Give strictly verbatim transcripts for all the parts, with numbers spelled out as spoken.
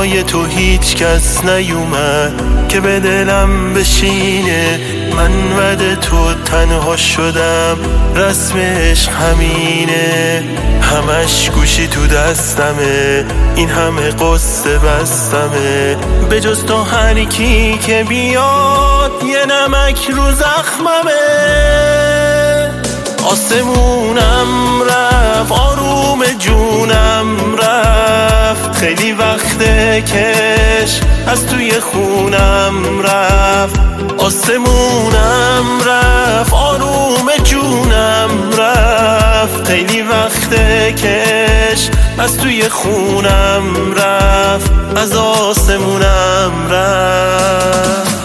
جای تو هیچ کس نیومد که به دلم بشینه. من وعده تو تنها شدم، رسم عشق همینه. همش گوشی تو دستمه، این همه قصه بستمه. به جز تو هر کی که بیاد یه نمک رو زخممه. آسمونم رفت، آروم جونم رفت. خیلی وقته کش از توی خونم رفت. آسمونم رفت، آروم جونم رفت. خیلی وقته کش از توی خونم رفت، از آسمونم رفت.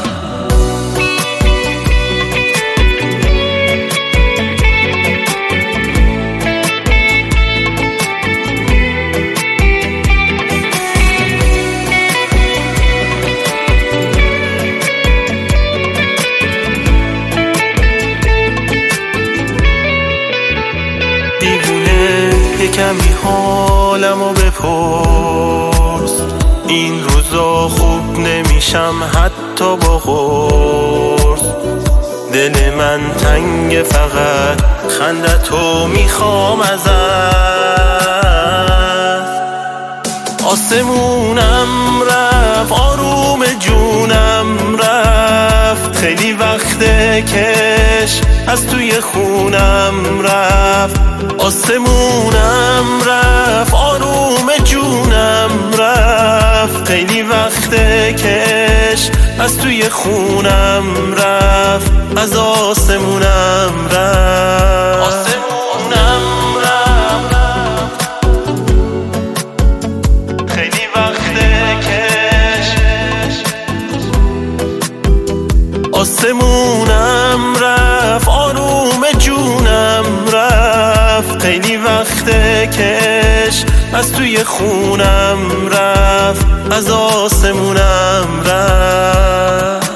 کمی حالمو بپرس، این روزا خوب نمیشم حتی با قرص. دل من تنگ، فقط خندتو میخوام ازت. آسمونم رفت، آروم جونم رفت. خیلی وقته کش از توی خونم رفت. آسمونم رفت، آروم جونم رفت. خیلی وقته کش از توی خونم رفت، از آسمونم رفت. آسمونم رفت، خیلی وقته کش. آسمونم رفت، آروم جونم رفت. خیلی وقته کش از توی خونم رفت، از آسمونم رفت.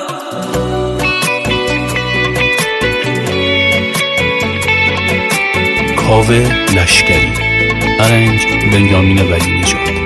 کاوه لشکری، ارنج بنیامین ولی نژاد.